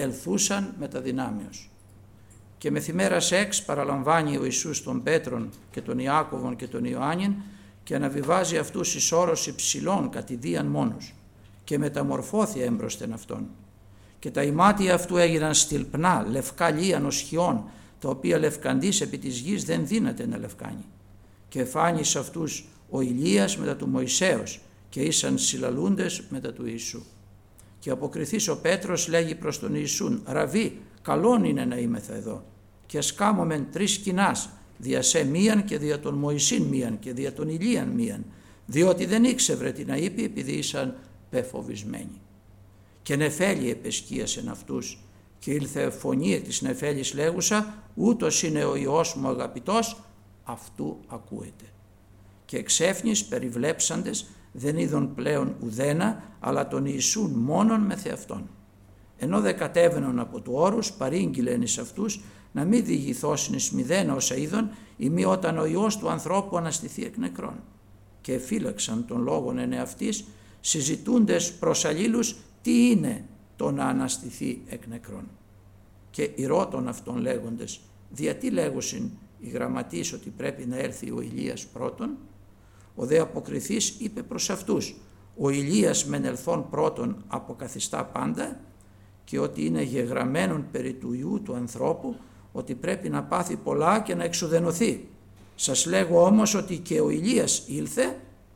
ελθούσαν με τα δυνάμεως. Και μεθημέρας έξ παραλαμβάνει ο Ιησούς τον Πέτρον και τον Ιάκωβον και τον Ιωάννην και αναβιβάζει αυτούς εις όρος υψηλών κατηδίαν μόνος και μεταμορφώθη έμπροσθεν αυτόν. Και τα ημάτια αυτού έγιναν στυλπνά, λευκά λίαν οσχιών, τα οποία λευκαντής επί της γης δεν δύναται να λευκάνει. Και εφάνει σε αυτούς ο Ηλίας μετά του Μωυσέως και ήσαν συλλαλούντες μετά του Ιησού. Και αποκριθείς ο Πέτρος λέγει προς τον Ιησούν, «Ραβί, καλόν είναι να είμεθα εδώ και ας κάμωμεν 3 σκηνάς, δια σε μίαν και δια τον Μωυσήν μίαν και δια τον Ηλίαν μίαν, διότι δεν ήξευρε τι να είπε επειδή ήσαν πεφοβισμένοι». Και νεφέλη επεσκίασεν αυτούς και ήλθε φωνή εκ της νεφέλης λέγουσα, «Ούτως είναι ο Υιός μου αγαπητός, αυτού ακούετε». Και εξέφνης περιβλέψαντες δεν είδον πλέον ουδένα, αλλά τον Ιησούν μόνον με θεαυτόν. Ενώ δε κατέβαινον από του όρους, παρήγγειλεν εις αυτούς να μην διηγηθώσιν εις μηδένα όσα είδον, ή μη όταν ο Υιός του ανθρώπου αναστηθεί εκ νεκρών. Και εφύλαξαν τον λόγον εν εαυτής, συζητούντες προς αλλήλους τι είναι το να αναστηθεί εκ νεκρών. Και ηρώτων αυτών λέγοντες, διατί λέγουσιν οι γραμματείς ότι πρέπει να έρθει ο Ηλίας πρώτον? Ο δε αποκριθής είπε προς αυτούς, ο Ηλίας μεν ελθόν πρώτον αποκαθιστά πάντα και ότι είναι γεγραμμένον περί του Υιού του ανθρώπου ότι πρέπει να πάθει πολλά και να εξουδενωθεί. Σας λέγω όμως ότι και ο Ηλίας ήλθε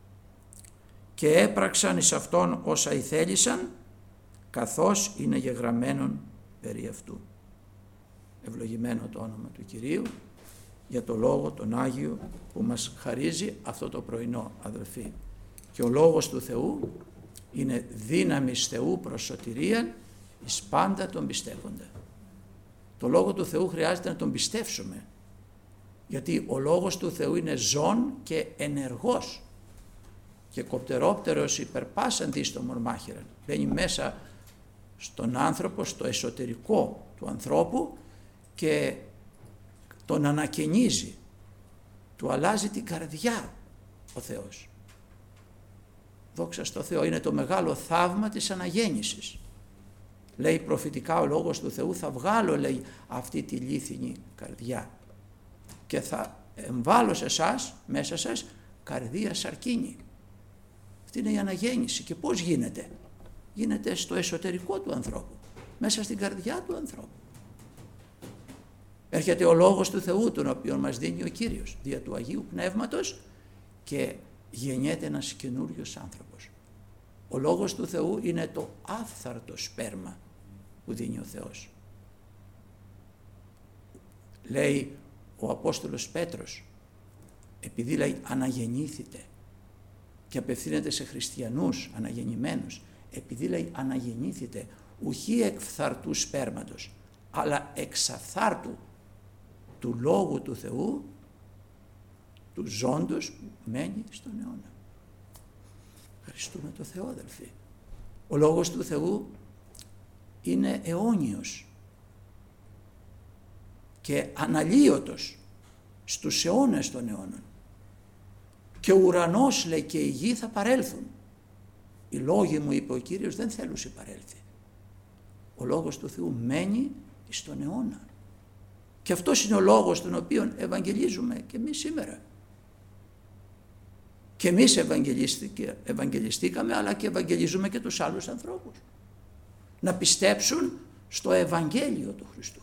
και έπραξαν εις αυτόν όσα ηθέλησαν, καθώς είναι γεγραμμένον περί αυτού. Ευλογημένο το όνομα του Κυρίου για το Λόγο τον Άγιο που μας χαρίζει αυτό το πρωινό, αδελφοί. Και ο Λόγος του Θεού είναι δύναμις Θεού προς σωτηρίαν εις πάντα τον πιστεύοντα. Το Λόγο του Θεού χρειάζεται να τον πιστεύσουμε, γιατί ο Λόγος του Θεού είναι ζών και ενεργός και κοπτερόπτερος υπερπάσαν δίστομον μάχηραν. Μπαίνει μέσα στον άνθρωπο, στο εσωτερικό του ανθρώπου και τον ανακαινίζει, του αλλάζει την καρδιά ο Θεός. Δόξα στο Θεό, είναι το μεγάλο θαύμα της αναγέννησης. Λέει προφητικά ο Λόγος του Θεού, θα βγάλω, λέει, αυτή τη λίθινη καρδιά και θα εμβάλλω σε εσάς, μέσα σας, καρδία σαρκίνη. Αυτή είναι η αναγέννηση. Και πώς γίνεται? Γίνεται στο εσωτερικό του ανθρώπου, μέσα στην καρδιά του ανθρώπου. Έρχεται ο Λόγος του Θεού, τον οποίο μας δίνει ο Κύριος, δια του Αγίου Πνεύματος, και γεννιέται ένας καινούριος άνθρωπος. Ο Λόγος του Θεού είναι το άφθαρτο σπέρμα που δίνει ο Θεός. Λέει ο Απόστολος Πέτρος, επειδή λέει αναγεννήθητε, και απευθύνεται σε χριστιανούς αναγεννημένους, επειδή λέει αναγεννήθητε, ουχή εκ φθαρτού σπέρματος, αλλά εξ αφθάρτου του Λόγου του Θεού, του ζώντος που μένει στον αιώνα. Ευχαριστούμε το Θεό, αδελφοί. Ο Λόγος του Θεού είναι αιώνιος και αναλύωτος στους αιώνες των αιώνων. Και ο ουρανός, λέει, και η γη θα παρέλθουν. Οι λόγοι μου, είπε ο Κύριος, δεν θέλουν παρέλθει. Ο Λόγος του Θεού μένει στον αιώνα. Και αυτός είναι ο λόγος τον οποίο ευαγγελίζουμε και εμείς σήμερα. Και εμείς ευαγγελιστήκαμε, αλλά και ευαγγελίζουμε και τους άλλους ανθρώπους. Να πιστέψουν στο Ευαγγέλιο του Χριστού,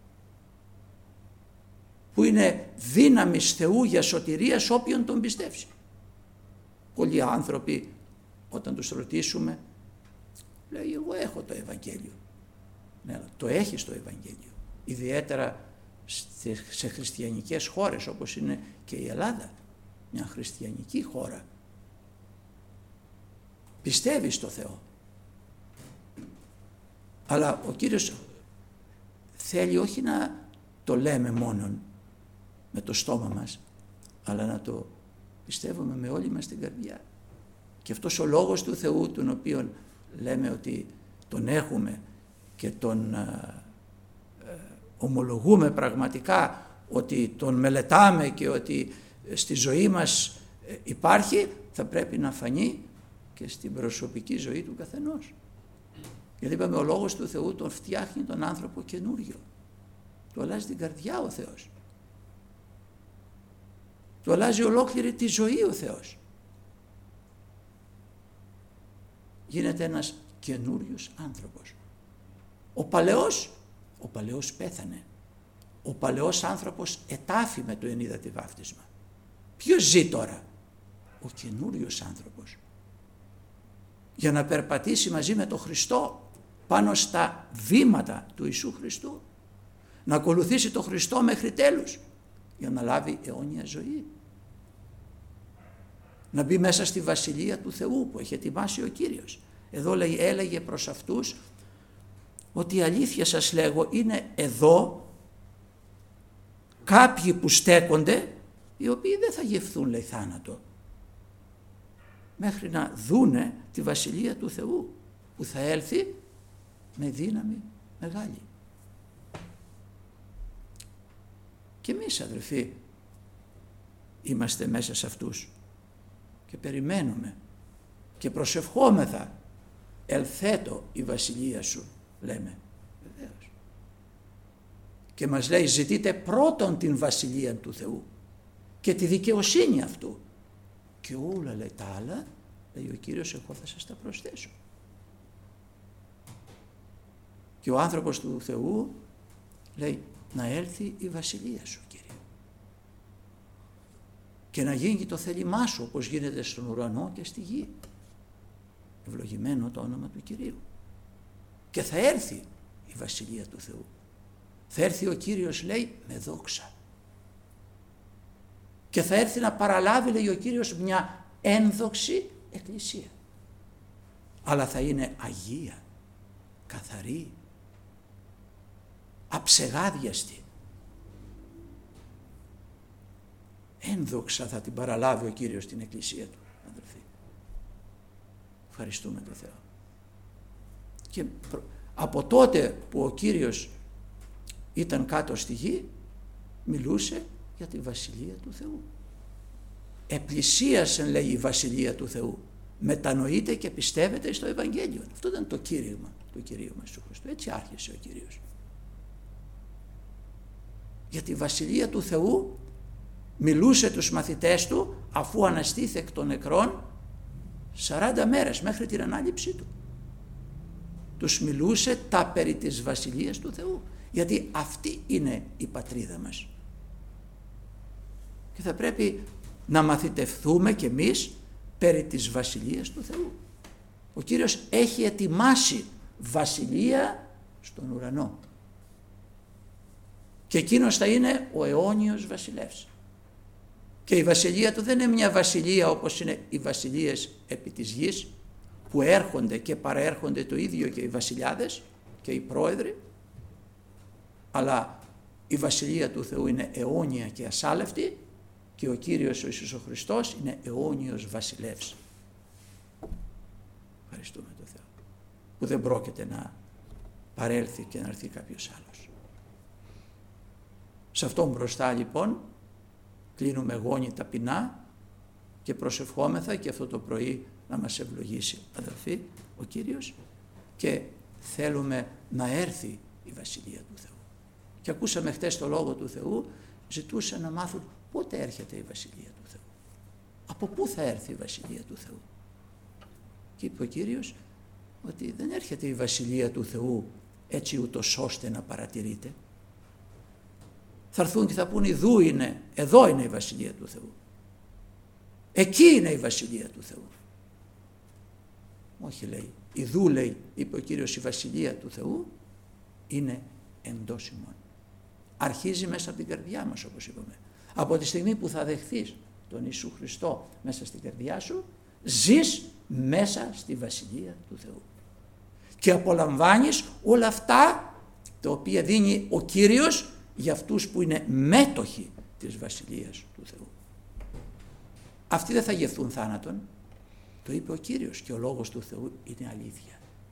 που είναι δύναμης Θεού για σωτηρία σε όποιον τον πιστεύσει. Πολλοί άνθρωποι, όταν τους ρωτήσουμε, λέει, εγώ έχω το Ευαγγέλιο. Ναι, το έχεις το Ευαγγέλιο. Ιδιαίτερα σε χριστιανικές χώρες όπως είναι και η Ελλάδα, μια χριστιανική χώρα. Πιστεύεις στο Θεό. Αλλά ο Κύριος θέλει όχι να το λέμε μόνον με το στόμα μας, αλλά να το πιστεύουμε με όλη μας την καρδιά. Και αυτός ο Λόγος του Θεού, τον οποίον λέμε ότι τον έχουμε και τον ομολογούμε πραγματικά, ότι τον μελετάμε και ότι στη ζωή μας υπάρχει, θα πρέπει να φανεί και στην προσωπική ζωή του καθενός. Γιατί είπαμε ο Λόγος του Θεού τον φτιάχνει τον άνθρωπο καινούριο. Του αλλάζει την καρδιά ο Θεός. Του αλλάζει ολόκληρη τη ζωή ο Θεός. Γίνεται ένας καινούριος άνθρωπος. Ο παλαιός πέθανε. Ο παλαιός άνθρωπος ετάφη με το ενίδατη βάφτισμα. Ποιος ζει τώρα? Ο καινούριος άνθρωπος. Για να περπατήσει μαζί με τον Χριστό πάνω στα βήματα του Ιησού Χριστού. Να ακολουθήσει τον Χριστό μέχρι τέλους για να λάβει αιώνια ζωή. Να μπει μέσα στη Βασιλεία του Θεού που έχει ετοιμάσει ο Κύριος. Εδώ έλεγε προς αυτούς ότι η αλήθεια σας λέγω είναι εδώ κάποιοι που στέκονται οι οποίοι δεν θα γευθούν λέει θάνατο μέχρι να δούνε τη Βασιλεία του Θεού που θα έλθει με δύναμη μεγάλη. Και εμείς αδελφοί είμαστε μέσα σε αυτούς και περιμένουμε και προσευχόμεθα ελθέτω η Βασιλεία σου λέμε. Βεβαίως. Και μας λέει ζητείτε πρώτον την Βασιλεία του Θεού και τη δικαιοσύνη αυτού και όλα λέει τα άλλα λέει ο Κύριος εγώ θα σας τα προσθέσω. Και ο άνθρωπος του Θεού λέει να έλθει η Βασιλεία σου Κύριε και να γίνει το θέλημά σου όπως γίνεται στον ουρανό και στη γη. Ευλογημένο το όνομα του Κυρίου. Και θα έρθει η Βασιλεία του Θεού. Θα έρθει ο Κύριος λέει με δόξα. Και θα έρθει να παραλάβει λέει ο Κύριος μια ένδοξη εκκλησία. Αλλά θα είναι αγία, καθαρή, αψεγάδιαστη. Ένδοξα θα την παραλάβει ο Κύριος την εκκλησία του, αδελφοί. Ευχαριστούμε τον Θεό. Και από τότε που ο Κύριος ήταν κάτω στη γη, μιλούσε για τη Βασιλεία του Θεού. Επλησίασε λέει η Βασιλεία του Θεού. Μετανοείτε και πιστεύετε στο Ευαγγέλιο. Αυτό ήταν το κήρυγμα του Κυρίου μας του Χριστού. Έτσι άρχισε ο Κύριος. Για τη Βασιλεία του Θεού μιλούσε τους μαθητές του αφού αναστήθη εκ των νεκρών 40 μέρες μέχρι την ανάληψή του. Τους μιλούσε τα περί της Βασιλείας του Θεού. Γιατί αυτή είναι η πατρίδα μας. Και θα πρέπει να μαθητευθούμε κι εμείς περί της Βασιλείας του Θεού. Ο Κύριος έχει ετοιμάσει βασιλεία στον ουρανό. Και εκείνος θα είναι ο αιώνιος βασιλεύς. Και η βασιλεία του δεν είναι μια βασιλεία όπως είναι οι βασιλείες επί της γης που έρχονται και παραέρχονται το ίδιο και οι βασιλιάδες και οι πρόεδροι, αλλά η βασιλεία του Θεού είναι αιώνια και ασάλευτη και ο Κύριος ο Ιησούς ο Χριστός είναι αιώνιος βασιλεύς. Ευχαριστούμε τον Θεό που δεν πρόκειται να παρέλθει και να έρθει κάποιος άλλος. Σε αυτόν μπροστά λοιπόν κλείνουμε γόνοι ταπεινά και προσευχόμεθα και αυτό το πρωί να μας ευλογήσει αδελφοί ο Κύριος και θέλουμε να έρθει η Βασιλεία του Θεού. Και ακούσαμε χτες το Λόγο του Θεού, ζητούσαν να μάθουν πότε έρχεται η Βασιλεία του Θεού. Από πού θα έρθει η Βασιλεία του Θεού. Και είπε ο Κύριος ότι δεν έρχεται η Βασιλεία του Θεού έτσι ούτως ώστε να παρατηρείτε. Θα έρθουν και θα πούν ιδού είναι, εδώ είναι η Βασιλεία του Θεού. Εκεί είναι η Βασιλεία του Θεού. Όχι λέει, ιδού λέει, είπε ο Κύριος η Βασιλεία του Θεού είναι εντός ημών. Αρχίζει μέσα από την καρδιά μας όπως είπαμε. Από τη στιγμή που θα δεχθείς τον Ιησού Χριστό μέσα στην καρδιά σου, ζεις μέσα στη Βασιλεία του Θεού. Και απολαμβάνεις όλα αυτά τα οποία δίνει ο Κύριος για αυτούς που είναι μέτοχοι της Βασιλείας του Θεού. Αυτοί δεν θα γευθούν θάνατον. Το είπε ο Κύριος και ο Λόγος του Θεού είναι αλήθεια.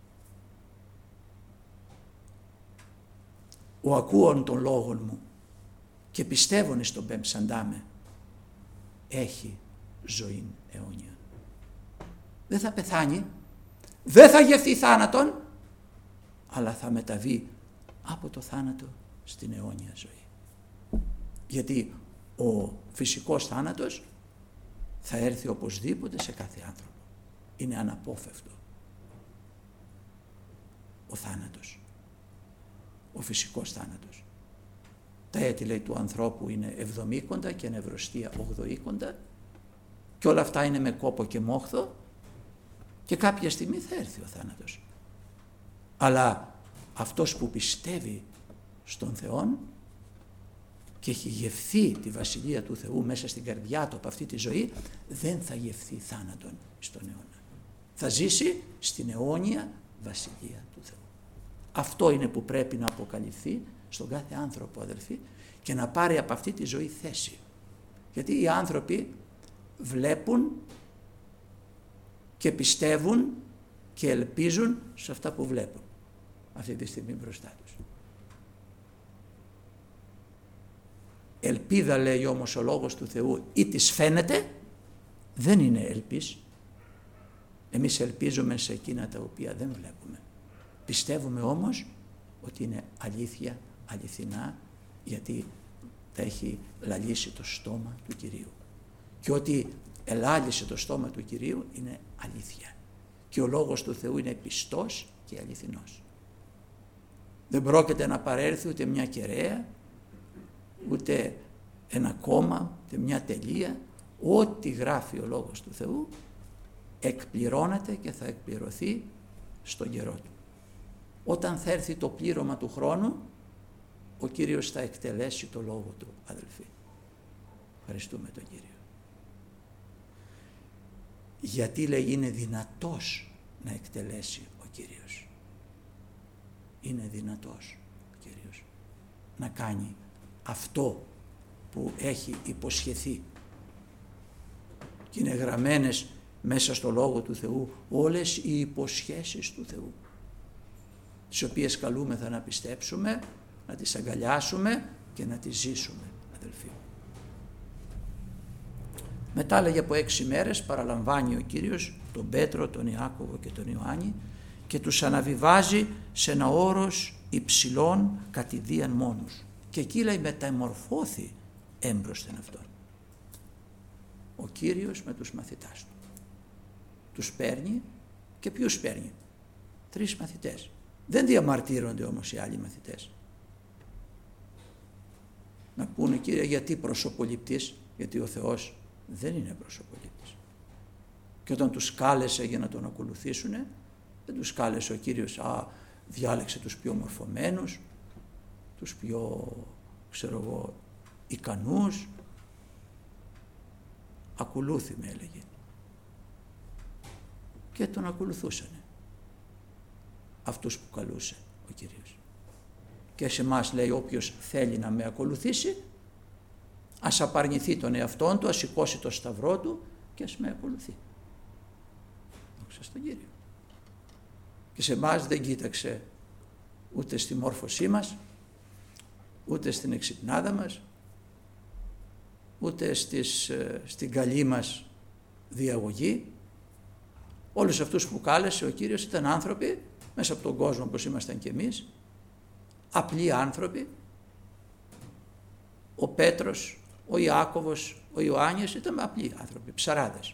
Ο ακούων των λόγων μου και πιστεύων εις τον πεμψαντάμε έχει ζωήν αιώνια. Δεν θα πεθάνει, δεν θα γευθεί θάνατον, αλλά θα μεταβεί από το θάνατο στην αιώνια ζωή. Γιατί ο φυσικός θάνατος θα έρθει οπωσδήποτε σε κάθε άνθρωπο. Είναι αναπόφευκτο ο θάνατος, ο φυσικός θάνατος. Τα έτη, λέει, του ανθρώπου είναι 70 και νευρωστία 80 και όλα αυτά είναι με κόπο και μόχθο και κάποια στιγμή θα έρθει ο θάνατος. Αλλά αυτός που πιστεύει στον Θεόν και έχει γευθεί τη Βασιλεία του Θεού μέσα στην καρδιά του από αυτή τη ζωή, δεν θα γευθεί θάνατον στον αιώνα. Θα ζήσει στην αιώνια Βασιλεία του Θεού. Αυτό είναι που πρέπει να αποκαλυφθεί στον κάθε άνθρωπο, αδελφοί, και να πάρει από αυτή τη ζωή θέση. Γιατί οι άνθρωποι βλέπουν και πιστεύουν και ελπίζουν σε αυτά που βλέπουν αυτή τη στιγμή μπροστά τους. Ελπίδα, λέει όμως ο Λόγος του Θεού, ή της φαίνεται, δεν είναι ελπίς. Εμείς ελπίζουμε σε εκείνα τα οποία δεν βλέπουμε. Πιστεύουμε όμως ότι είναι αλήθεια, αληθινά, γιατί τα έχει λαλήσει το στόμα του Κυρίου. Και ότι ελάλησε το στόμα του Κυρίου είναι αλήθεια. Και ο Λόγος του Θεού είναι πιστός και αληθινός. Δεν πρόκειται να παρέλθει ούτε μια κεραία, ούτε ένα κόμμα, ούτε μια τελεία. Ό,τι γράφει ο Λόγος του Θεού εκπληρώνεται και θα εκπληρωθεί στον καιρό του. Όταν θα έρθει το πλήρωμα του χρόνου, ο Κύριος θα εκτελέσει το Λόγο του, αδελφοί. Ευχαριστούμε τον Κύριο. Γιατί, λέει, είναι δυνατός να εκτελέσει ο Κύριος. Είναι δυνατός ο Κύριος να κάνει αυτό που έχει υποσχεθεί. Και είναι γραμμένες μέσα στο Λόγο του Θεού όλες οι υποσχέσεις του Θεού, τις οποίες καλούμεθα να πιστέψουμε, να τις αγκαλιάσουμε και να τις ζήσουμε, αδελφοί. Μετά, λέγε, από 6 μέρες παραλαμβάνει ο Κύριος τον Πέτρο, τον Ιάκωβο και τον Ιωάννη και τους αναβιβάζει σε ένα όρος υψηλών κατηδίαν μόνους. Και εκεί, λέει, μεταμορφώθη έμπροσθεν αυτόν ο Κύριος με τους μαθητάς του. Τους παίρνει και ποιους παίρνει? 3 μαθητές. Δεν διαμαρτύρονται όμως οι άλλοι μαθητές. Να πούνε, Κύριε, γιατί προσωποληπτής? Γιατί ο Θεός δεν είναι προσωποληπτής. Και όταν τους κάλεσε για να τον ακολουθήσουν, δεν τους κάλεσε ο Κύριος, διάλεξε τους πιο μορφωμένους, τους πιο, ικανούς. Ακολούθη με, έλεγε. Και τον ακολουθούσανε αυτούς που καλούσε ο Κύριος. Και σε εμάς, λέει, όποιος θέλει να με ακολουθήσει, ας απαρνηθεί τον εαυτόν του, ας σηκώσει το σταυρό του και ας με ακολουθεί. Δόξα στον Κύριο. Και σε εμάς δεν κοίταξε ούτε στη μόρφωσή μας, ούτε στην εξυπνάδα μας, ούτε στην καλή μας διαγωγή. Όλους αυτούς που κάλεσε ο Κύριος ήταν άνθρωποι μέσα από τον κόσμο όπως ήμασταν και εμείς, απλοί άνθρωποι. Ο Πέτρος, ο Ιάκωβος, ο Ιωάννης ήταν απλοί άνθρωποι, ψαράδες.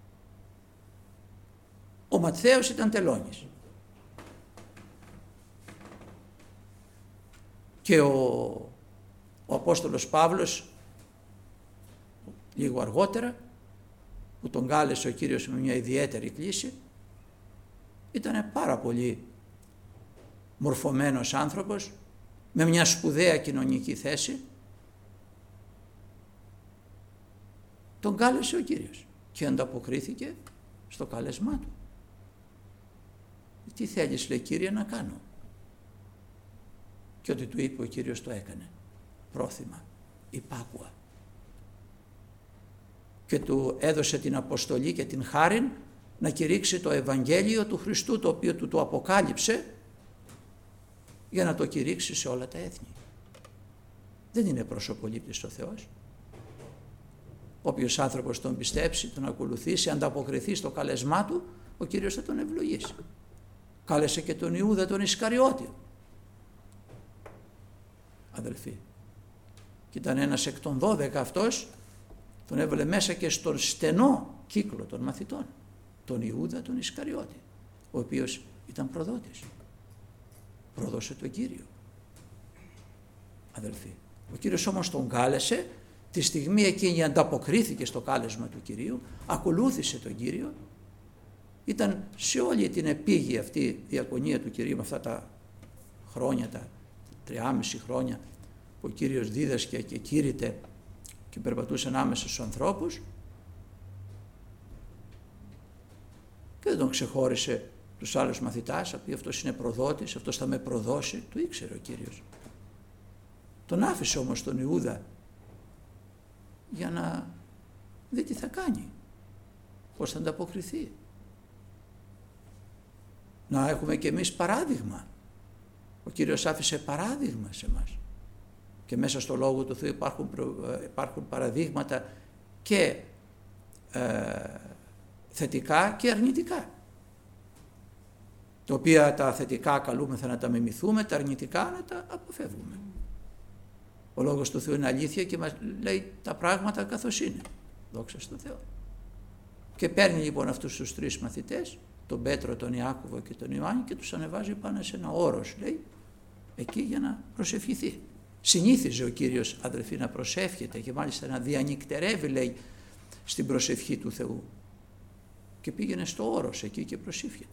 Ο Ματθαίος ήταν τελώνης. Και ο Απόστολος Παύλος, λίγο αργότερα, που τον κάλεσε ο Κύριος με μια ιδιαίτερη κλήση, ήταν πάρα πολύ μορφωμένος άνθρωπος, με μια σπουδαία κοινωνική θέση. Τον κάλεσε ο Κύριος και ανταποκρίθηκε στο κάλεσμά του. Τι θέλεις, λέει, Κύριε, να κάνω? Και ό,τι του είπε ο Κύριος το έκανε, πρόθυμα, υπάκουα. Και του έδωσε την αποστολή και την χάριν να κηρύξει το Ευαγγέλιο του Χριστού, το οποίο του το αποκάλυψε για να το κηρύξει σε όλα τα έθνη. Δεν είναι προσωπολήπτης ο Θεός. Όποιος άνθρωπος τον πιστέψει, τον ακολουθήσει, ανταποκριθεί στο καλεσμά του, ο Κύριος θα τον ευλογήσει. Κάλεσε και τον Ιούδα τον Ισκαριώτη, αδελφοί. Και ήταν ένας εκ των 12 αυτός, τον έβαλε μέσα και στον στενό κύκλο των μαθητών, τον Ιούδα τον Ισκαριώτη, ο οποίος ήταν προδότης. Πρόδωσε τον Κύριο, αδελφοί. Ο Κύριος όμως τον κάλεσε, τη στιγμή εκείνη ανταποκρίθηκε στο κάλεσμα του Κυρίου, ακολούθησε τον Κύριο. Ήταν σε όλη την επίγεια αυτή διακονία του Κυρίου, με αυτά τα χρόνια, τα 3,5 χρόνια που ο Κύριος δίδασκε και κήρυτε και περπατούσε ανάμεσα στους ανθρώπους, και δεν τον ξεχώρισε τους άλλους μαθητάς, από αυτός είναι προδότης, αυτός θα με προδώσει, το ήξερε ο Κύριος. Τον άφησε όμως τον Ιούδα για να δει τι θα κάνει, πώς θα ανταποκριθεί. Να έχουμε και εμείς παράδειγμα. Ο Κύριος άφησε παράδειγμα σε μας. Και μέσα στο Λόγο του Θεού υπάρχουν παραδείγματα και θετικά και αρνητικά. Τα οποία τα θετικά καλούμεθα να τα μιμηθούμε, τα αρνητικά να τα αποφεύγουμε. Ο Λόγος του Θεού είναι αλήθεια και μας λέει τα πράγματα καθώς είναι. Δόξα στον Θεό. Και παίρνει λοιπόν αυτούς τους 3 μαθητές, τον Πέτρο, τον Ιάκωβο και τον Ιωάννη, και τους ανεβάζει πάνω σε ένα όρος, λέει, εκεί για να προσευχηθεί. Συνήθιζε ο Κύριος, αδελφοί, να προσεύχεται και μάλιστα να διανυκτερεύει, λέει, στην προσευχή του Θεού. Και πήγαινε στο όρος εκεί και προσεύχεται.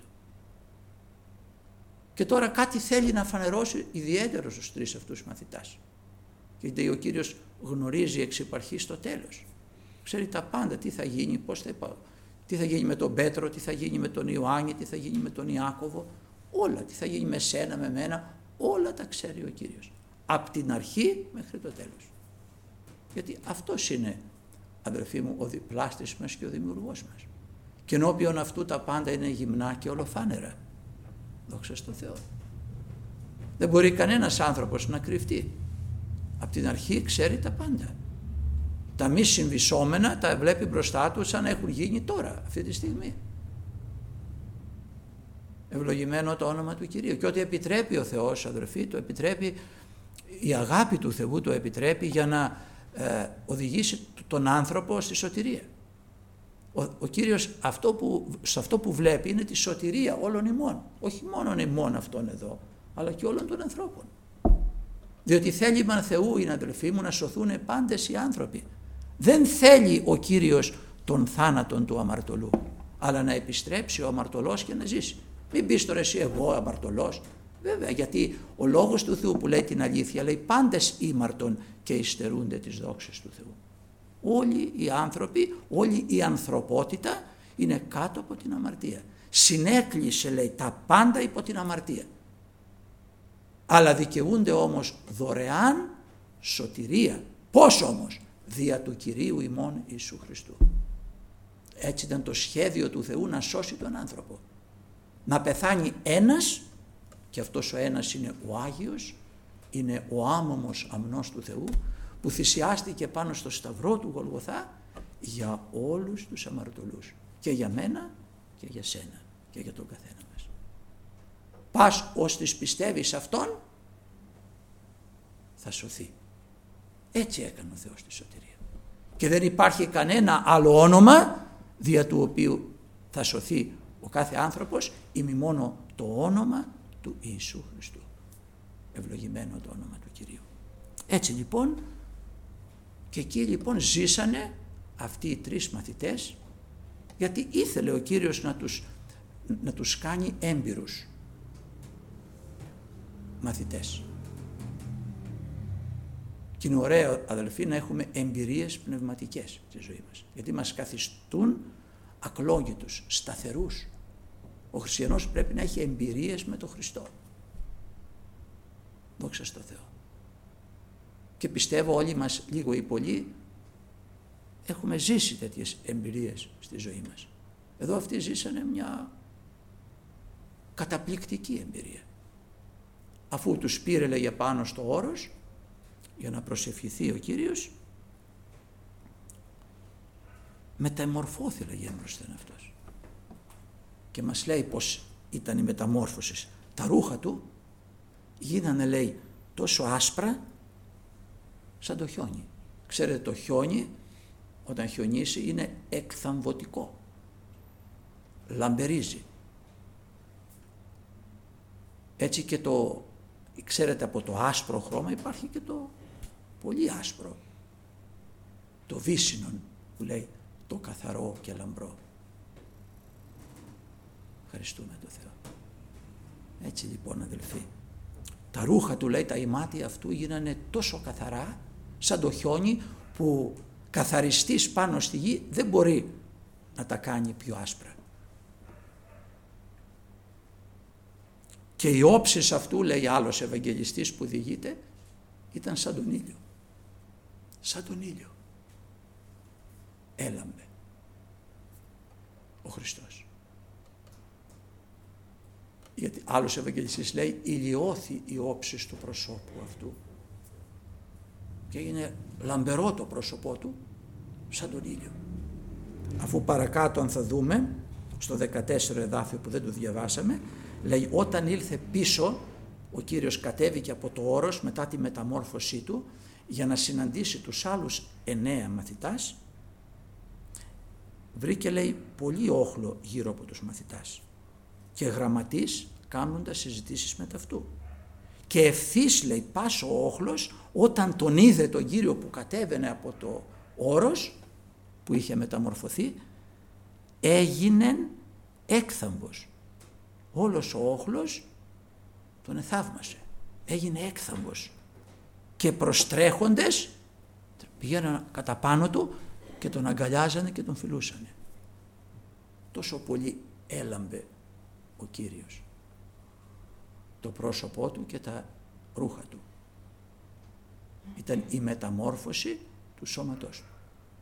Και τώρα κάτι θέλει να φανερώσει ιδιαίτερο στους 3 αυτούς μαθητάς. Γιατί ο Κύριος γνωρίζει εξ υπαρχής το τέλος. Ξέρει τα πάντα, τι θα γίνει, πώς θα πάω. Τι θα γίνει με τον Πέτρο, τι θα γίνει με τον Ιωάννη, τι θα γίνει με τον Ιάκωβο, όλα, τι θα γίνει με σένα, με μένα, όλα τα ξέρει ο Κύριος. Από την αρχή μέχρι το τέλος. Γιατί αυτός είναι, αδελφοί μου, ο διπλάστης μας και ο δημιουργός μας. Και ενώπιον αυτού τα πάντα είναι γυμνά και ολοφάνερα. Δόξα στον Θεό. Δεν μπορεί κανένας άνθρωπος να κρυφτεί. Από την αρχή ξέρει τα πάντα. Τα μη συμβυσσόμενα τα βλέπει μπροστά του σαν να έχουν γίνει τώρα, αυτή τη στιγμή. Ευλογημένο το όνομα του Κυρίου. Και ό,τι επιτρέπει ο Θεός, αδελφοί, το επιτρέπει, η αγάπη του Θεού το επιτρέπει για να οδηγήσει τον άνθρωπο στη σωτηρία. Ο Κύριος σε αυτό που βλέπει είναι τη σωτηρία όλων ημών. Όχι μόνο ημών αυτών εδώ, αλλά και όλων των ανθρώπων. Διότι θέλημα Θεού είναι, αδελφοί μου, να σωθούν πάντες οι άνθρωποι. Δεν θέλει ο Κύριος τον θάνατον του αμαρτωλού, αλλά να επιστρέψει ο αμαρτωλός και να ζήσει. Μην πεις τώρα εσύ εγώ αμαρτωλός. Βέβαια, γιατί ο Λόγος του Θεού που λέει την αλήθεια λέει πάντες ήμαρτον και υστερούνται τις δόξες του Θεού. Όλοι οι άνθρωποι, όλη η ανθρωπότητα είναι κάτω από την αμαρτία. Συνέκλεισε, λέει, τα πάντα υπό την αμαρτία. Αλλά δικαιούνται όμως δωρεάν σωτηρία. Πώς όμως? Δια του Κυρίου ημών Ιησού Χριστού. Έτσι ήταν το σχέδιο του Θεού να σώσει τον άνθρωπο. Να πεθάνει ένας, και αυτός ο ένας είναι ο Άγιος, είναι ο άμωμος αμνός του Θεού, που θυσιάστηκε πάνω στο σταυρό του Γολγοθά για όλους τους αμαρτωλούς. Και για μένα και για σένα και για τον καθένα μας. Πας ώστις πιστεύεις αυτόν, θα σωθεί. Έτσι έκανε ο Θεός τη σωτηρία. Και δεν υπάρχει κανένα άλλο όνομα δια του οποίου θα σωθεί ο κάθε άνθρωπος, ημί μόνο το όνομα του Ιησού Χριστού. Ευλογημένο το όνομα του Κυρίου. Έτσι λοιπόν, και εκεί λοιπόν ζήσανε αυτοί οι 3 μαθητές, γιατί ήθελε ο Κύριος να τους κάνει έμπειρους μαθητές. Και είναι ωραίο, αδελφοί, να έχουμε εμπειρίες πνευματικές στη ζωή μας, γιατί μας καθιστούν ακλόγητους, σταθερούς. Ο χριστιανός πρέπει να έχει εμπειρίες με τον Χριστό. Δόξα στο Θεό. Και πιστεύω όλοι μας, λίγο ή πολύ, έχουμε ζήσει τέτοιες εμπειρίες στη ζωή μας. Εδώ αυτοί ζήσανε μια καταπληκτική εμπειρία. Αφού τους πήρε, λέγε, πάνω στο όρος για να προσευχηθεί ο Κύριος, μεταμορφώθη, λέγε, μπροστά αυτός. Και μας λέει πως ήταν η μεταμόρφωση. Τα ρούχα του γίνανε, λέει, τόσο άσπρα σαν το χιόνι. Ξέρετε, το χιόνι όταν χιονίσει είναι εκθαμβωτικό, λαμπερίζει. Έτσι και ξέρετε, από το άσπρο χρώμα υπάρχει και το πολύ άσπρο, το βύσσινον που λέει το καθαρό και λαμπρό. Ευχαριστούμε τον Θεό. Έτσι λοιπόν, αδελφοί, τα ρούχα του, λέει, τα ημάτια αυτού γίνανε τόσο καθαρά σαν το χιόνι που καθαριστής πάνω στη γη δεν μπορεί να τα κάνει πιο άσπρα. Και οι όψεις αυτού, λέει άλλος Ευαγγελιστής που διηγείται, ήταν σαν τον ήλιο. Σαν τον ήλιο. Έλαμπε ο Χριστός. Γιατί άλλος Ευαγγελιστής λέει ηλιώθη η όψεις του προσώπου αυτού και έγινε λαμπερό το πρόσωπό του σαν τον ήλιο. Αφού παρακάτω, αν θα δούμε στο 14 εδάφιο που δεν το διαβάσαμε, λέει όταν ήλθε πίσω ο Κύριος κατέβηκε από το όρος μετά τη μεταμόρφωσή του για να συναντήσει τους άλλους 9 μαθητάς. Βρήκε, λέει, πολύ όχλο γύρω από τους μαθητάς και γραμματείς κάνοντας συζητήσεις με ταυτού. Και ευθύς, λέει, πας ο όχλος όταν τον είδε τον Κύριο που κατέβαινε από το όρος που είχε μεταμορφωθεί, έγινεν έκθαμβος. Όλος ο όχλος τον εθαύμασε, έγινε έκθαμβος και προστρέχοντες πήγαιναν κατά πάνω του και τον αγκαλιάζανε και τον φιλούσανε. Τόσο πολύ έλαμπε ο Κύριος, το πρόσωπό του και τα ρούχα του. Ήταν η μεταμόρφωση του σώματός του.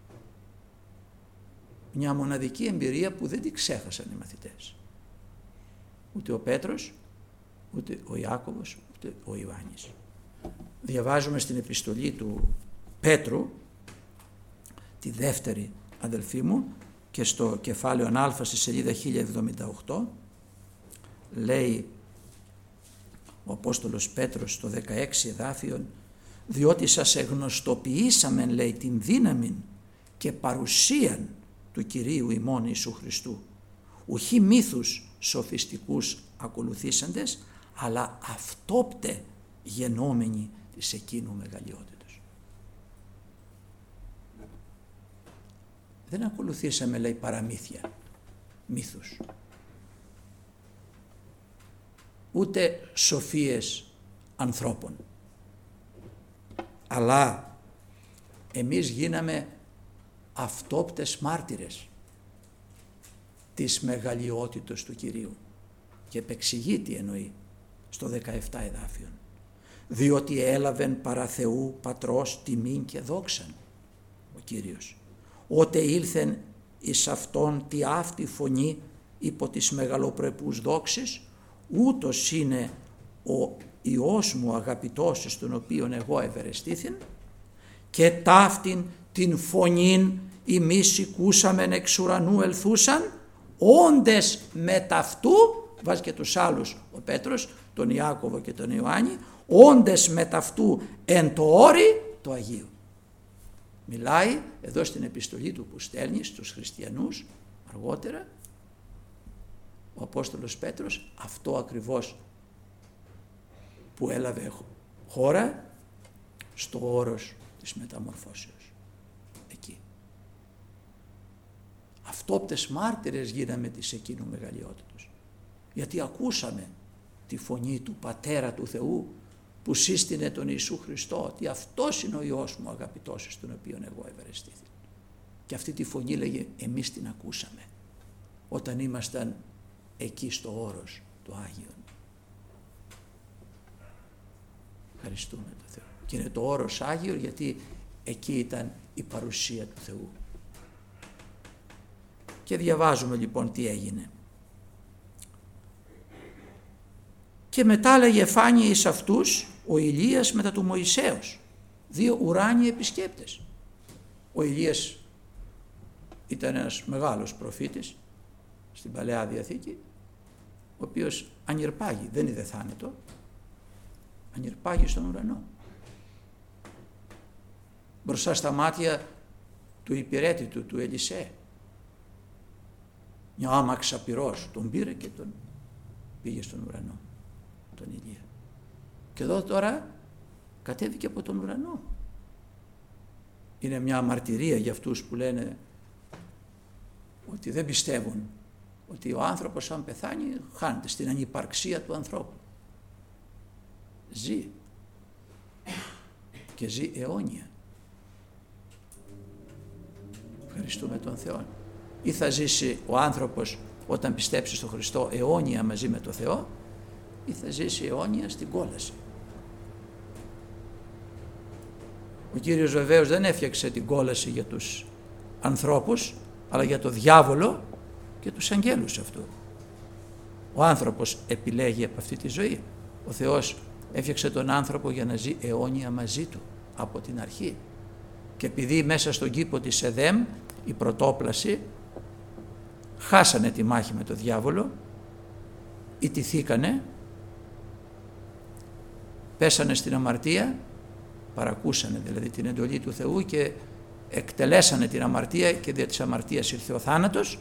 Μια μοναδική εμπειρία που δεν την ξέχασαν οι μαθητές. Ούτε ο Πέτρος, ούτε ο Ιάκωβος, ούτε ο Ιωάννης. Διαβάζουμε στην επιστολή του Πέτρου, τη δεύτερη, αδελφοί μου, και στο κεφάλαιο Α στη σελίδα 1078, λέει ο Απόστολος Πέτρος στο 16 εδάφιο, διότι σας εγνωστοποιήσαμεν, λέει, την δύναμη και παρουσίαν του Κυρίου ημών Ιησού Χριστού, ουχή μύθους σοφιστικούς ακολουθήσαντες, αλλά αυτόπτε γενόμενοι της εκείνου μεγαλειότητος. Δεν ακολουθήσαμε, λέει, παραμύθια, μύθους, ούτε σοφίες ανθρώπων, αλλά εμείς γίναμε αυτόπτες μάρτυρες της μεγαλειότητος του Κυρίου. Και επεξηγεί τι εννοεί στο 17 εδάφιον. Διότι έλαβεν παρά Θεού πατρός τιμήν και δόξαν ο Κύριος. Ότε ήλθεν εις αυτόν τη αυτή φωνή υπό της μεγαλοπρεπούς δόξης, ούτως είναι ο Υιός μου αγαπητός, εις τον οποίον εγώ ευερεστήθην, και ταύτην την φωνήν ημείς οικούσαμεν εξ ουρανού ελθούσαν, όντες με ταυτού, βάζει και τους άλλους ο Πέτρος, τον Ιάκωβο και τον Ιωάννη, όντες με ταυτού εν το όρι το Αγίου. Μιλάει εδώ στην επιστολή του που στέλνει στους χριστιανούς αργότερα ο Απόστολος Πέτρος, αυτό ακριβώς που έλαβε χώρα στο όρος της μεταμορφώσεως. Εκεί. Αυτόπτες μάρτυρες γίναμε της εκείνου μεγαλειότητος. Γιατί ακούσαμε τη φωνή του Πατέρα του Θεού που σύστηνε τον Ιησού Χριστό, ότι αυτός είναι ο Υιός μου αγαπητός, στον οποίον εγώ ευερεστήθη. Και αυτή τη φωνή, λέγε, εμείς την ακούσαμε όταν ήμασταν εκεί στο όρος του Άγιον. Ευχαριστούμε τον Θεό. Και είναι το όρος Άγιο γιατί εκεί ήταν η παρουσία του Θεού. Και διαβάζουμε λοιπόν τι έγινε. Και μετά, λέγε, φάνηκε εις αυτούς ο Ηλίας μετά του Μωυσέως, 2 ουράνιοι επισκέπτες. Ο Ηλίας ήταν ένας μεγάλος προφήτης στην Παλαιά Διαθήκη, ο οποίος ανηρπάγει, δεν είδε θάνατο, ανηρπάγει στον ουρανό. Μπροστά στα μάτια του υπηρέτη του Ελισέ. Μια άμαξα πυρός τον πήρε και τον πήγε στον ουρανό, τον Ηλία. Και εδώ τώρα κατέβηκε από τον ουρανό. Είναι μια μαρτυρία για αυτούς που λένε ότι δεν πιστεύουν ότι ο άνθρωπος αν πεθάνει χάνεται στην ανυπαρξία του ανθρώπου. Ζει και ζει αιώνια. Ευχαριστούμε τον Θεό. Ή θα ζήσει ο άνθρωπος όταν πιστέψει στον Χριστό αιώνια μαζί με τον Θεό, ή θα ζήσει αιώνια στην κόλαση. Ο Κύριος βεβαίως δεν έφτιαξε την κόλαση για τους ανθρώπους, αλλά για το διάβολο και τους αγγέλους αυτού. Ο άνθρωπος επιλέγει από αυτή τη ζωή. Ο Θεός έφτιαξε τον άνθρωπο για να ζει αιώνια μαζί του από την αρχή. Και επειδή μέσα στον κήπο της Εδέμ η πρωτόπλαση χάσανε τη μάχη με τον διάβολο, ιτηθήκανε, πέσανε στην αμαρτία, παρακούσανε δηλαδή την εντολή του Θεού και εκτελέσανε την αμαρτία και δια της αμαρτίας ήρθε ο θάνατος,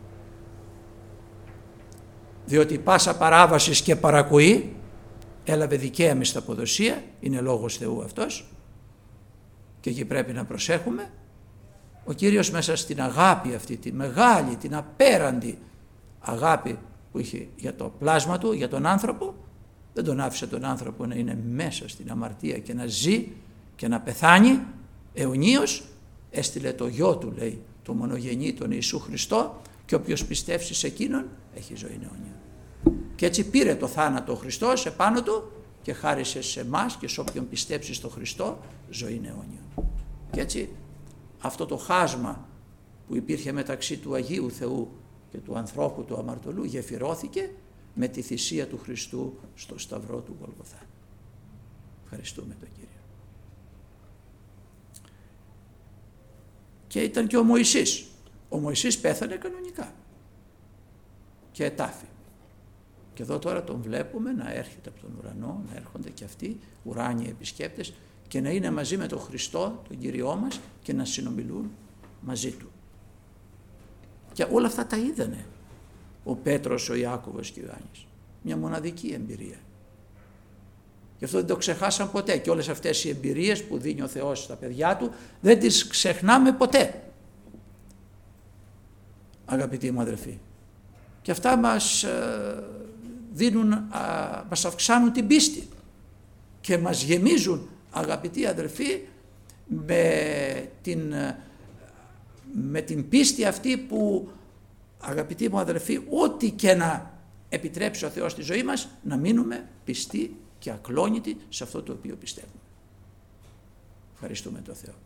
διότι πάσα παράβασης και παρακοή έλαβε δικαία μισθαποδοσία, είναι λόγος Θεού αυτός και εκεί πρέπει να προσέχουμε. Ο Κύριος μέσα στην αγάπη αυτή, τη μεγάλη, την απέραντη αγάπη που είχε για το πλάσμα του, για τον άνθρωπο, δεν τον άφησε τον άνθρωπο να είναι μέσα στην αμαρτία και να ζει και να πεθάνει αιωνίως. Έστειλε το γιο του, λέει, το μονογενή, τον Ιησού Χριστό, και όποιος πιστεύσει σε εκείνον έχει ζωή αιώνια. Και έτσι πήρε το θάνατο ο Χριστός επάνω του και χάρισε σε εμάς και σε όποιον πιστέψει στο Χριστό ζωή αιώνια. Και έτσι αυτό το χάσμα που υπήρχε μεταξύ του Αγίου Θεού και του ανθρώπου του αμαρτωλού γεφυρώθηκε με τη θυσία του Χριστού στο σταυρό του Γολγοθά. Ευχαριστούμε τον Κύριο. Και ήταν και ο Μωυσής. Ο Μωυσής πέθανε κανονικά και ετάφη. Και εδώ τώρα τον βλέπουμε να έρχεται από τον ουρανό, να έρχονται και αυτοί ουράνιοι επισκέπτες και να είναι μαζί με τον Χριστό, τον Κύριό μας, και να συνομιλούν μαζί του. Και όλα αυτά τα είδανε ο Πέτρος, ο Ιάκωβος και ο Ιωάννης. Μια μοναδική εμπειρία. Γι' αυτό δεν το ξεχάσαν ποτέ και όλες αυτές οι εμπειρίες που δίνει ο Θεός στα παιδιά του δεν τις ξεχνάμε ποτέ. Αγαπητοί μου αδελφοί. Και αυτά μας δίνουν, μας αυξάνουν την πίστη και μας γεμίζουν, αγαπητοί αδελφοί, με την πίστη αυτή που, αγαπητοί μου αδελφοί, ό,τι και να επιτρέψει ο Θεός στη ζωή μας, να μείνουμε πιστοί και ακλόνητοι σε αυτό το οποίο πιστεύουμε. Ευχαριστούμε τον Θεό.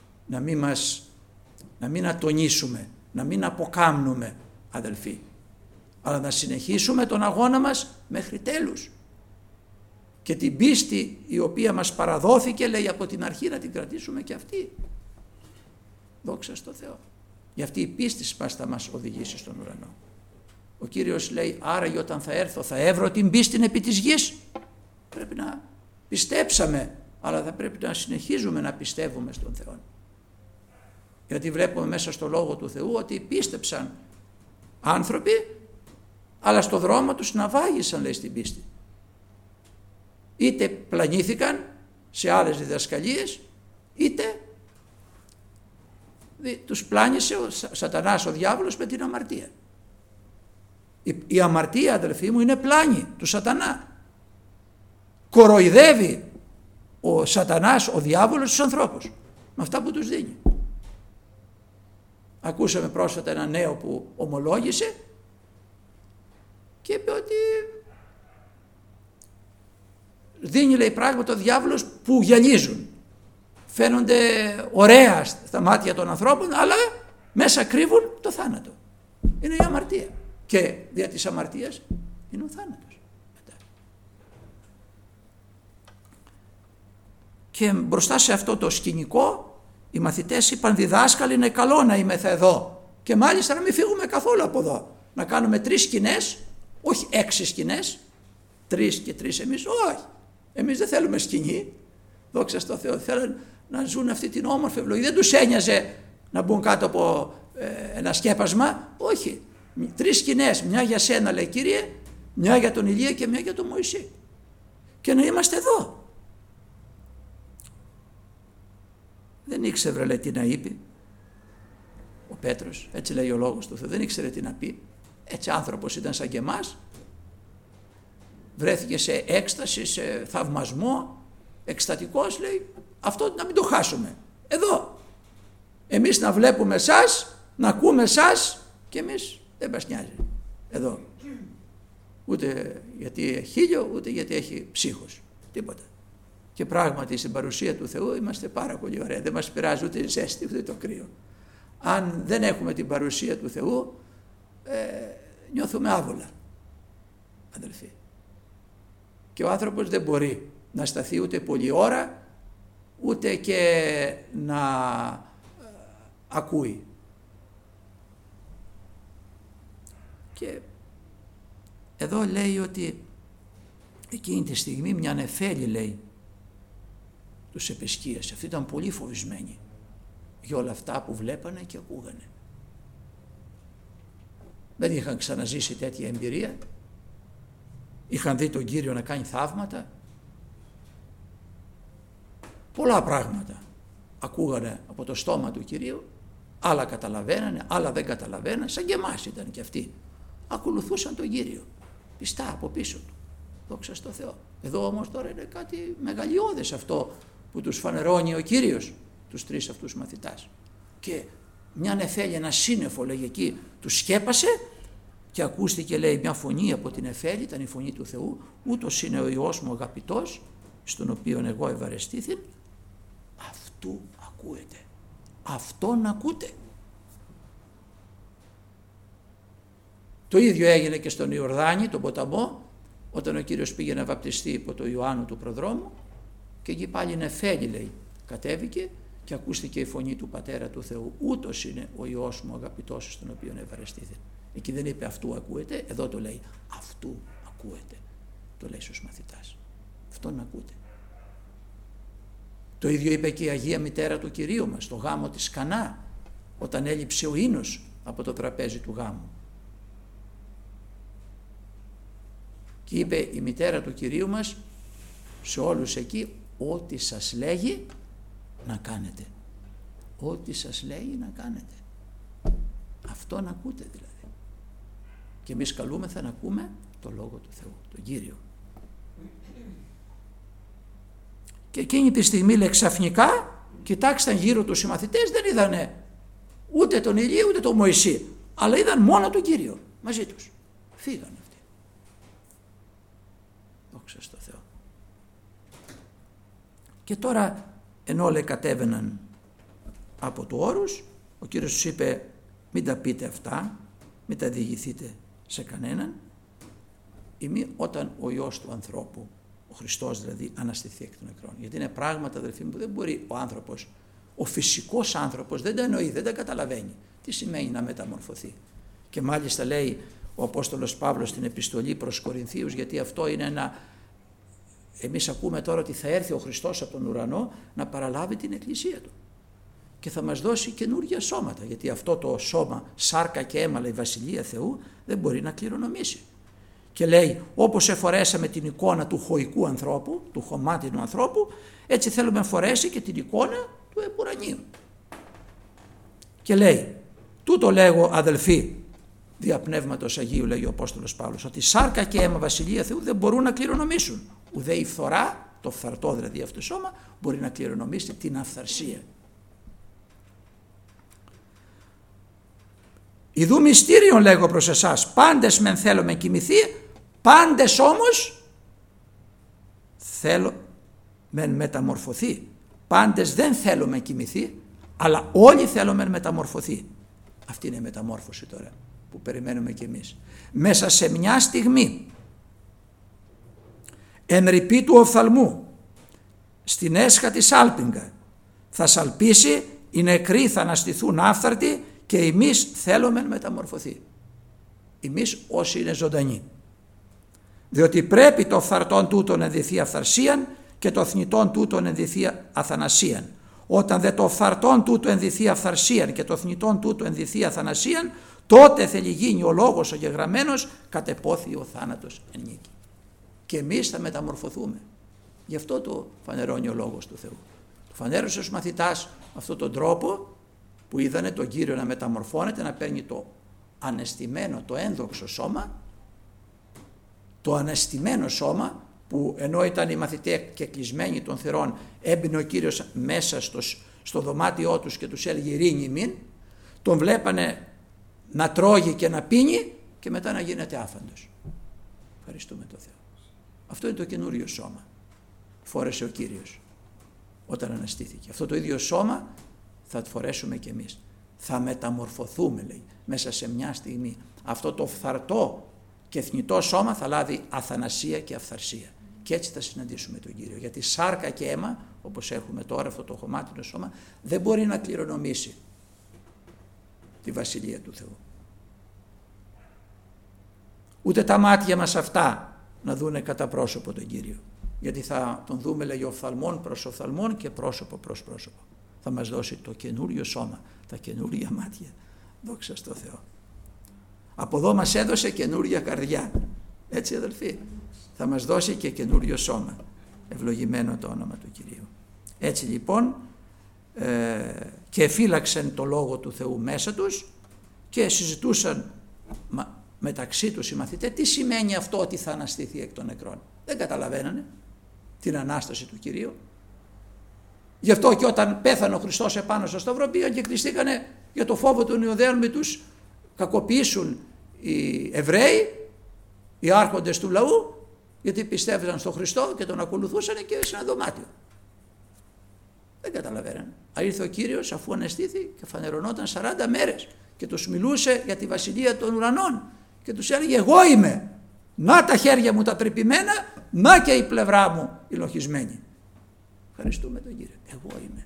Να μην ατονίσουμε, να μην αποκάμνουμε, αδελφοί, αλλά να συνεχίσουμε τον αγώνα μας μέχρι τέλους. Και την πίστη η οποία μας παραδόθηκε, λέει, από την αρχή, να την κρατήσουμε και αυτή. Δόξα στο Θεό. Γι' αυτή η πίστη μας θα μας οδηγήσει στον ουρανό. Ο Κύριος λέει, άραγε όταν θα έρθω θα έβρω την πίστη επί της γης. Πρέπει να πιστέψαμε, αλλά θα πρέπει να συνεχίζουμε να πιστεύουμε στον Θεό. Γιατί βλέπουμε μέσα στο Λόγο του Θεού ότι πίστεψαν άνθρωποι, αλλά στο δρόμο τους ναυάγησαν, λέει, στην πίστη. Είτε πλανήθηκαν σε άλλες διδασκαλίες, είτε τους πλάνησε ο σατανάς, ο διάβολος, με την αμαρτία. Η αμαρτία, αδελφοί μου, είναι πλάνη του σατανά. Κοροϊδεύει ο σατανάς, ο διάβολος, τους ανθρώπους με αυτά που τους δίνει. Ακούσαμε πρόσφατα ένα νέο που ομολόγησε και είπε ότι δίνει, λέει, πράγματα ο διάβολος που γυαλίζουν. Φαίνονται ωραία στα μάτια των ανθρώπων, αλλά μέσα κρύβουν το θάνατο. Είναι η αμαρτία. Και δια της αμαρτίας είναι ο θάνατος. Μετά. Και μπροστά σε αυτό το σκηνικό οι μαθητές είπαν, διδάσκαλοι, είναι καλό να είμεθα εδώ και μάλιστα να μην φύγουμε καθόλου από εδώ. Να κάνουμε 3 σκηνές Όχι 6 σκηνές, 3 και 3 εμείς, όχι. Εμείς δεν θέλουμε σκηνή, δόξα στο Θεό, θέλουν να ζουν αυτή την όμορφη ευλογία. Δεν τους ένοιαζε να μπουν κάτω από ένα σκέπασμα, όχι. 3 σκηνές, μια για σένα λέει Κύριε, μια για τον Ηλία και μια για τον Μωυσή. Και να είμαστε εδώ. Δεν ήξερε λέει τι να είπε ο Πέτρος, έτσι λέει ο λόγος του Θεού, δεν ήξερε τι να πει. Έτσι άνθρωπος ήταν σαν και εμάς, βρέθηκε σε έκσταση, σε θαυμασμό, εκστατικός, λέει, αυτό να μην το χάσουμε. Εδώ, εμείς να βλέπουμε εσάς, να ακούμε εσάς και εμείς δεν μας νοιάζει. Εδώ. Ούτε γιατί έχει χίλιο, ούτε γιατί έχει ψύχος. Τίποτα. Και πράγματι στην παρουσία του Θεού είμαστε πάρα πολύ ωραία. Δεν μας πειράζει ούτε η ζέστη, ούτε το κρύο. Αν δεν έχουμε την παρουσία του Θεού, νιώθουμε άβολα, αδελφοί. Και ο άνθρωπος δεν μπορεί να σταθεί ούτε πολλή ώρα, ούτε και να ακούει. Και εδώ λέει ότι εκείνη τη στιγμή μια νεφέλη, λέει, τους επεσκίασε. Αυτοί ήταν πολύ φοβισμένοι για όλα αυτά που βλέπανε και ακούγανε. Δεν είχαν ξαναζήσει τέτοια εμπειρία. Είχαν δει τον Κύριο να κάνει θαύματα. Πολλά πράγματα ακούγανε από το στόμα του Κυρίου. Άλλα καταλαβαίνανε, άλλα δεν καταλαβαίνανε. Σαν και εμάς ήταν και αυτοί. Ακολουθούσαν τον Κύριο πιστά από πίσω του. Δόξα στο Θεό. Εδώ όμως τώρα είναι κάτι μεγαλειώδες αυτό που τους φανερώνει ο Κύριος, τους 3 αυτούς μαθητάς. Και μια νεφέλη, ένα σύννεφο, λέγει εκεί, τους σκέπασε και ακούστηκε, λέει, μια φωνή από την νεφέλη, ήταν η φωνή του Θεού, ούτως είναι ο Υιός μου αγαπητός, στον οποίον εγώ ευαρεστήθην, αυτού ακούετε, αυτόν ακούτε. Το ίδιο έγινε και στον Ιορδάνη, τον ποταμό, όταν ο Κύριος πήγε να βαπτιστεί υπό το Ιωάννου του προδρόμου, και εκεί πάλι νεφέλη, λέει, κατέβηκε και ακούστηκε η φωνή του Πατέρα του Θεού, ούτως είναι ο Υιός μου αγαπητός, στον οποίον ευαρεστήθην. Εκεί δεν είπε αυτού ακούετε, εδώ το λέει αυτού ακούετε. Το λέει στους μαθητάς. Αυτόν ακούτε. Το ίδιο είπε και η Αγία Μητέρα του Κυρίου μας, στο γάμο της Κανά, όταν έλειψε ο ίνος από το τραπέζι του γάμου. Και είπε η Μητέρα του Κυρίου μας σε όλους εκεί, ό,τι σας λέγει να κάνετε. Ό,τι σας λέγει να κάνετε. Αυτόν ακούτε δηλαδή. Και εμείς καλούμεθα να ακούμε το Λόγο του Θεού, τον Κύριο. Και εκείνη τη στιγμή, λέει, ξαφνικά κοιτάξταν γύρω τους οι μαθητές, δεν είδανε ούτε τον Ηλία ούτε τον Μωυσή, αλλά είδαν μόνο τον Κύριο μαζί τους. Φύγαν αυτοί. Δόξα στο Θεό. Και τώρα, ενώ, λέει, κατέβαιναν από του όρους, ο Κύριος τους είπε, μην τα πείτε αυτά, μην τα διηγηθείτε σε κανέναν, ή όταν ο Υιός του ανθρώπου, ο Χριστός δηλαδή, αναστηθεί εκ των νεκρών. Γιατί είναι πράγματα, αδελφοί μου, που δεν μπορεί ο άνθρωπος, ο φυσικός άνθρωπος δεν τα εννοεί, δεν τα καταλαβαίνει. Τι σημαίνει να μεταμορφωθεί. Και μάλιστα λέει ο Απόστολος Παύλος στην επιστολή προς Κορινθίους, γιατί αυτό είναι ένα... Εμείς ακούμε τώρα ότι θα έρθει ο Χριστός από τον ουρανό να παραλάβει την εκκλησία του και θα μας δώσει καινούργια σώματα, γιατί αυτό το σώμα σάρκα και αίμα, η Βασιλεία Θεού, δεν μπορεί να κληρονομήσει. Και λέει, όπως εφορέσαμε την εικόνα του χωικού ανθρώπου, του χωμάτινου ανθρώπου, έτσι θέλουμε να φορέσει και την εικόνα του επουρανίου. Και λέει, τούτο λέγω, αδελφοί, δια Πνεύματος Αγίου, λέει ο Απόστολος Παύλος, ότι σάρκα και αίμα Βασιλεία Θεού δεν μπορούν να κληρονομήσουν. Ουδέ η φθορά, το φθαρτό δηλαδή αυτό το σώμα, μπορεί να κληρονομήσει την αυθαρσία. Ιδού μυστήριον λέγω προς εσάς, πάντες μεν θέλουμε κοιμηθεί, πάντες όμως θέλω μεν μεταμορφωθεί. Πάντες δεν θέλουμε κοιμηθεί, αλλά όλοι θέλουμε μεταμορφωθεί. Αυτή είναι η μεταμόρφωση τώρα που περιμένουμε κι εμείς. Μέσα σε μια στιγμή, εν ρηπή του οφθαλμού, στην έσχα της άλπιγγα, θα σαλπίσει, οι νεκροί θα αναστηθούν άφθαρτοι και εμείς θέλουμε μεταμορφωθεί. Εμείς όσοι είναι ζωντανοί. Διότι πρέπει το φθαρτόν τούτον ενδυθεί αυθαρσίαν και το θνητόν τούτον ενδυθεί αθανασίαν. Όταν δε το φθαρτόν τούτο ενδυθεί αυθαρσίαν και το θνητόν τούτο ενδυθεί αθανασίαν, τότε θέλει γίνει ο λόγος ο γεγραμμένος κατεπόθη ο θάνατος εν νίκη. Και εμείς θα μεταμορφωθούμε. Γι' αυτό το φανερώνει ο λόγος του Θεού. Το φανέρωσε ως μαθητάς αυτόν τον τρόπο που είδανε τον Κύριο να μεταμορφώνεται, να παίρνει το αναισθημένο, το ένδοξο σώμα, το αναισθημένο σώμα που ενώ ήταν οι μαθητές και κλεισμένοι των θυρών, έμπαινε ο Κύριος μέσα στο δωμάτιό τους και τους έλεγε ειρήνη μην, τον βλέπανε να τρώγει και να πίνει και μετά να γίνεται άφαντος. Ευχαριστούμε τον Θεό. Αυτό είναι το καινούριο σώμα. Φόρεσε ο Κύριος όταν αναστήθηκε. Αυτό το ίδιο σώμα θα το φορέσουμε κι εμείς. Θα μεταμορφωθούμε, λέει, μέσα σε μια στιγμή. Αυτό το φθαρτό και θνητό σώμα θα λάβει αθανασία και αυθαρσία. Και έτσι θα συναντήσουμε τον Κύριο. Γιατί σάρκα και αίμα, όπως έχουμε τώρα αυτό το χωμάτινο σώμα, δεν μπορεί να κληρονομήσει τη Βασιλεία του Θεού. Ούτε τα μάτια μας αυτά να δούνε κατά πρόσωπο τον Κύριο. Γιατί θα τον δούμε, λέει, οφθαλμόν προς οφθαλμόν και πρόσωπο προς πρόσωπο. Θα μας δώσει το καινούριο σώμα, τα καινούρια μάτια. Δόξα στο Θεό. Από εδώ μας έδωσε καινούρια καρδιά. Έτσι, αδελφοί. Θα μας δώσει και καινούριο σώμα. Ευλογημένο το όνομα του Κυρίου. Έτσι λοιπόν και φύλαξαν το Λόγο του Θεού μέσα τους και συζητούσαν μεταξύ τους οι μαθητές τι σημαίνει αυτό ότι θα αναστηθεί εκ των νεκρών. Δεν καταλαβαίνανε την Ανάσταση του Κυρίου. Γι' αυτό και όταν πέθανε ο Χριστός επάνω στο Σταυρό πήγαν και κλειστήκανε για το φόβο των Ιουδαίων μη τους κακοποιήσουν οι Εβραίοι, οι άρχοντες του λαού, γιατί πιστεύαν στον Χριστό και τον ακολουθούσαν και σε ένα δωμάτιο. Δεν καταλαβαίνανε. Ήρθε ο Κύριος αφού αναστήθη και φανερωνόταν 40 μέρες και τους μιλούσε για τη βασιλεία των ουρανών και τους έλεγε εγώ είμαι, να τα χέρια μου τα τρυπημένα, να και η πλευρά μου η λοχισμένη. Ευχαριστούμε τον Κύριο. Εγώ είμαι.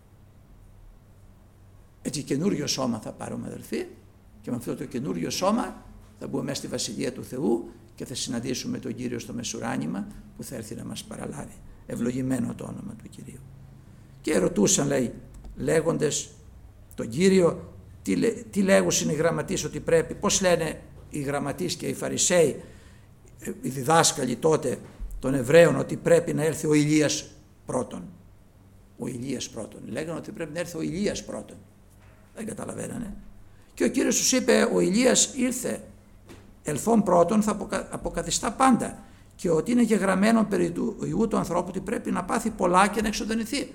Έτσι καινούριο σώμα θα πάρουμε, αδελφοί, και με αυτό το καινούριο σώμα θα μπούμε μέσα στη Βασιλεία του Θεού και θα συναντήσουμε τον Κύριο στο μεσουράνημα που θα έρθει να μας παραλάβει. Ευλογημένο το όνομα του Κυρίου. Και ρωτούσαν, λέει, λέγοντες τον Κύριο, τι λέγουσαν οι γραμματείς ότι πρέπει, πώς λένε οι γραμματείς και οι Φαρισαίοι, οι διδάσκαλοι τότε των Εβραίων, ότι πρέπει να έρθει ο Ηλίας πρώτον. Ο Ηλίας πρώτον. Λέγανε ότι πρέπει να έρθει ο Ηλίας πρώτον. Δεν καταλαβαίνανε. Και ο Κύριος τους είπε, ο Ηλίας ήρθε, ελθόν πρώτον θα αποκαθιστά πάντα, και ότι είναι γεγραμμένο περί του Υιού του ανθρώπου ότι πρέπει να πάθει πολλά και να εξοδενηθεί.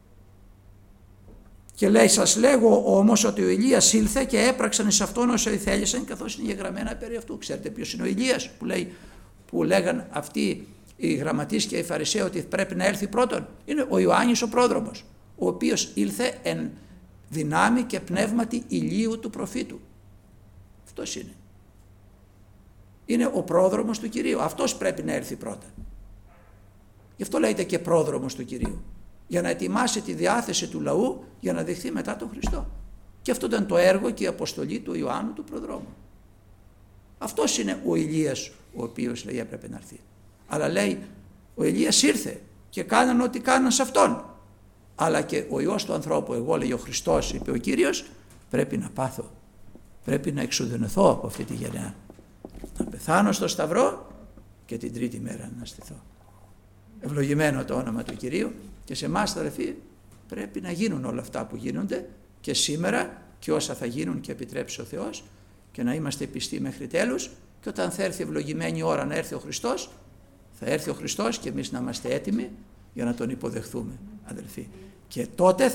Και λέει, σας λέγω όμως ότι ο Ηλίας ήλθε και έπραξαν εις αυτόν όσο ηθέλησαν, καθώς είναι γεγραμμένα περί αυτού. Ξέρετε ποιος είναι ο Ηλίας που λέγαν αυτοί οι γραμματείς και οι Φαρισαίοι ότι πρέπει να έρθει πρώτον? Είναι ο Ιωάννης ο πρόδρομος, ο οποίος ήλθε εν δυνάμει και πνεύματι ηλίου του προφήτου. Αυτός είναι. Είναι ο πρόδρομος του Κυρίου. Αυτός πρέπει να έρθει πρώτα. Γι' αυτό λέγεται και πρόδρομος του Κυρίου. Για να ετοιμάσει τη διάθεση του λαού για να δεχθεί μετά τον Χριστό. Και αυτό ήταν το έργο και η αποστολή του Ιωάννου του προδρόμου. Αυτός είναι ο Ηλίας ο οποίος, λέει, έπρεπε να έρθει. Αλλά λέει, ο Ηλίας ήρθε και κάναν ό,τι κάναν σε αυτόν. Αλλά και ο Υιός του ανθρώπου, εγώ, λέει ο Χριστός, είπε ο Κύριος, πρέπει να πάθω. Πρέπει να εξουδενωθώ από αυτή τη γενεά. Να πεθάνω στο Σταυρό και την τρίτη μέρα να αναστηθώ. Ευλογημένο το όνομα του Κυρίου. Και σε εμάς, αδελφοί, πρέπει να γίνουν όλα αυτά που γίνονται και σήμερα και όσα θα γίνουν και επιτρέψει ο Θεός, και να είμαστε πιστοί μέχρι τέλους, και όταν θα έρθει ευλογημένη ώρα να έρθει ο Χριστός, θα έρθει ο Χριστός και εμείς να είμαστε έτοιμοι για να τον υποδεχθούμε, αδελφοί. Και τότε